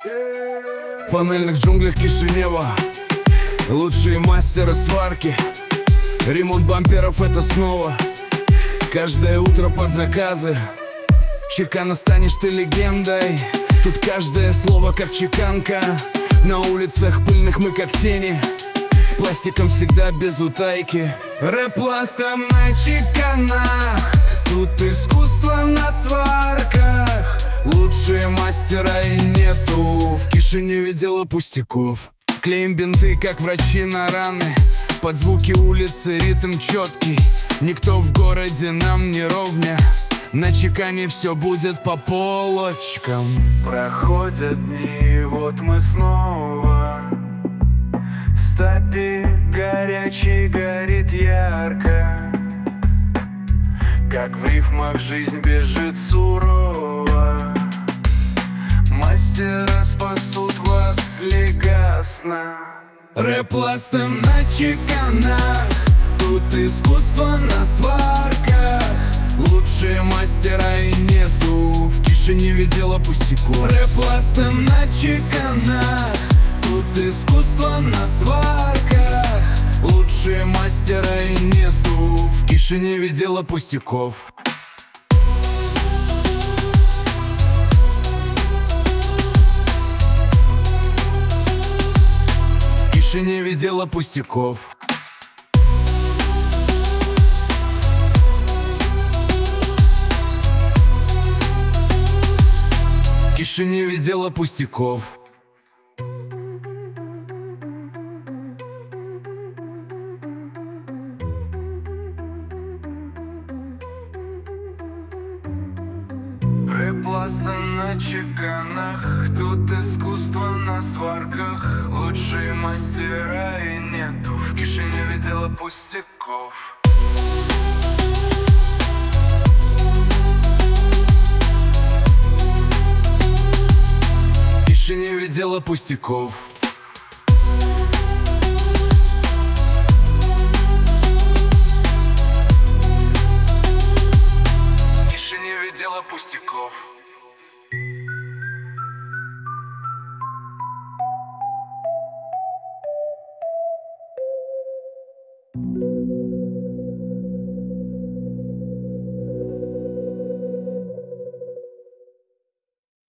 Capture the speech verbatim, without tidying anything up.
В панельных джунглях Кишинева лучшие мастеры сварки. Ремонт бамперов — это снова каждое утро под заказы. Чекана, станешь ты легендой. Тут каждое слово как чеканка. На улицах пыльных мы как тени, с пластиком всегда без утайки. Рэп пластом на чеканах, тут искусство на сварках. Лучшие мастера и нету, в Кишиневе дело пустяков. Клеим бинты, как врачи на раны, под звуки улицы ритм четкий. Никто в городе нам не ровня, на чекане все будет по полочкам. Проходят дни, и вот мы снова. Стапи горячий горит ярко, как в рифмах жизнь бежит сурово. Мастера спасут вас легасно. Рэп пластом на чеканах, тут искусство на сварках. Лучшие мастера и нету, в Кишиневе дело пустяков. Рэп пластом на чеканах, тут искусство на сварках. Лучшие мастера и нету, в Кишиневе дело пустяков. В Кишиневе дело пустяков. В Кишиневе дело пустяков. Рэп пластом на чеканах, тут искусство на сварках. Лучшие мастера и нету, в Кишиневе дело пустяков. В Кишиневе дело пустяков. В Кишиневе дело пустяков.